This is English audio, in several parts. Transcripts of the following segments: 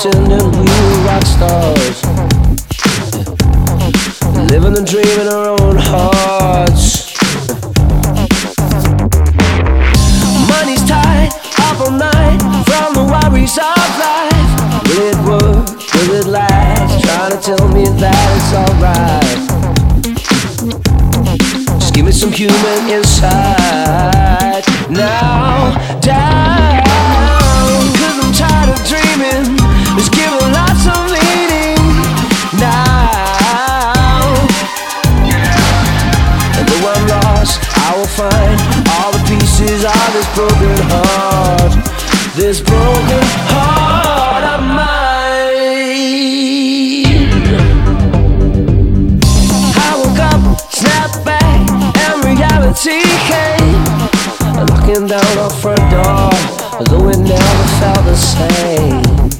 pretending we were rock stars, living and dreaming our own hearts. Money's tied up all night from the worries of life. Will it work? Will it last? Trying to tell me that it's alright. Just give me some human insight. Now down, 'cause I'm tired of dreaming. Let's give a lot some meaning now. And though I'm lost, I will find all the pieces of this broken heart. This broken heart of mine. I woke up, snapped back, and reality came, knocking down our front door, though it never felt the same.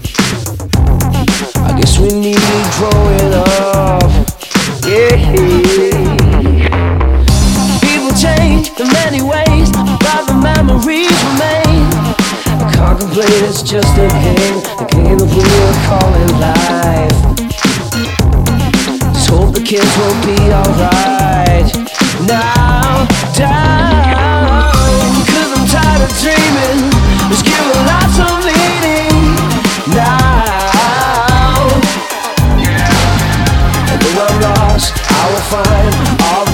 I guess we needed growing up, yeah. People change in many ways, but the memories remain. Contemplate, it's just a game that we are calling life. Just hope the kids will be alright. Now down, 'cause I'm tired of dreaming. Let's give a lot some meaning now. And though I'm lost, I will find all